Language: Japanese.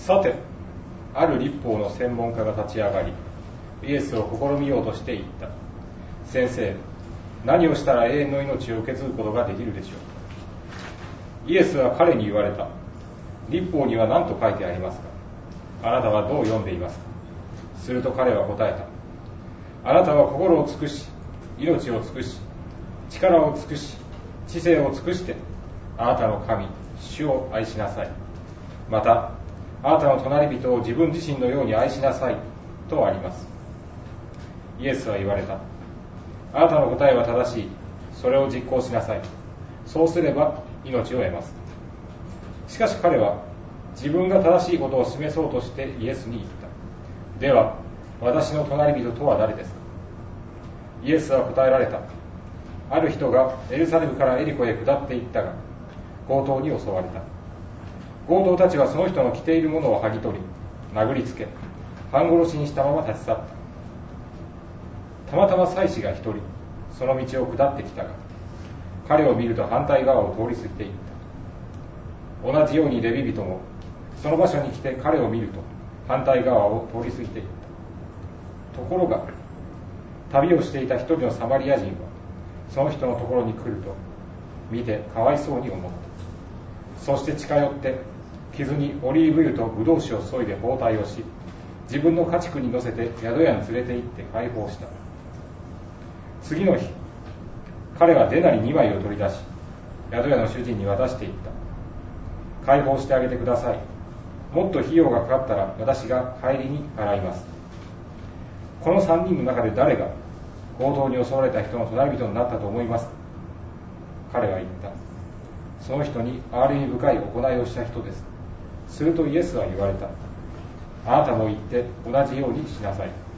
さて、ある律法の専門家が立ち上がり、イエスを試みようとして言った。先生、何をしたら永遠の命を受け継ぐことができるでしょう。イエスは彼に言われた。律法には何と書いてありますか。あなたはどう読んでいますか。すると彼は答えた。あなたは心を尽くし、命を尽くし、力を尽くし、知性を尽くして、あなたの神、主を愛しなさい。また、あなたの隣人を自分自身のように愛しなさいとあります。イエスは言われた。あなたの答えは正しい。それを実行しなさい。そうすれば命を得ます。しかし彼は自分が正しいことを示そうとしてイエスに言った。では、私の隣人とは誰ですか。イエスは答えられた。ある人がエルサレムからエリコへ下っていったが、強盗に襲われた。強盗たちはその人の着ているものを剥ぎ取り、殴りつけ、半殺しにしたまま立ち去った。たまたま祭司が一人、その道を下ってきたが、彼を見ると反対側を通り過ぎていった。同じようにレビ人も、その場所に来て彼を見ると反対側を通り過ぎていった。ところが、旅をしていた一人のサマリア人は、その人のところに来ると、見てかわいそうに思った。そして近寄って、傷にオリーブ油とブドウ酒を注いで包帯をし、自分の家畜に乗せて宿屋に連れて行って解放した。次の日、彼はデナリ2枚を取り出し、宿屋の主人に渡していった。解放してあげてください。もっと費用がかかったら私が帰りに払います。この3人の中で誰が強盗に襲われた人の隣人になったと思いますか。彼は言った。その人に憐れみ深い行いをした人です。するとイエスは言われた。あなたも行って同じようにしなさい。